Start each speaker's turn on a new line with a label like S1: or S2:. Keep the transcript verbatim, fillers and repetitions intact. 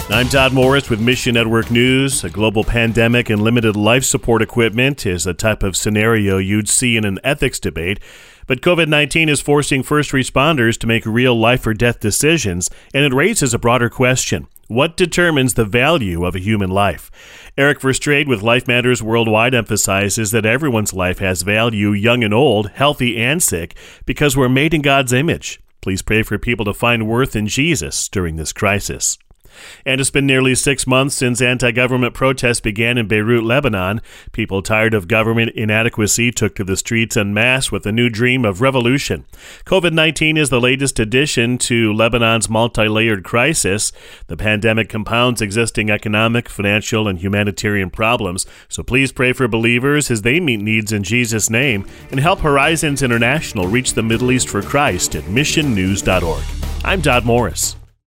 S1: I'm Todd Morris with Mission Network News. A global pandemic and limited life support equipment is a type of scenario you'd see in an ethics debate. But covid nineteen is forcing first responders to make real life or death decisions, and it raises a broader question. What determines the value of a human life? Eric Verstrade with Life Matters Worldwide emphasizes that everyone's life has value, young and old, healthy and sick, because we're made in God's image. Please pray for people to find worth in Jesus during this crisis. And it's been nearly six months since anti-government protests began in Beirut, Lebanon. People tired of government inadequacy took to the streets en masse with a new dream of revolution. covid nineteen is the latest addition to Lebanon's multi-layered crisis. The pandemic compounds existing economic, financial, and humanitarian problems. So please pray for believers as they meet needs in Jesus' name, and help Horizons International reach the Middle East for Christ at mission news dot org. I'm Todd Morris.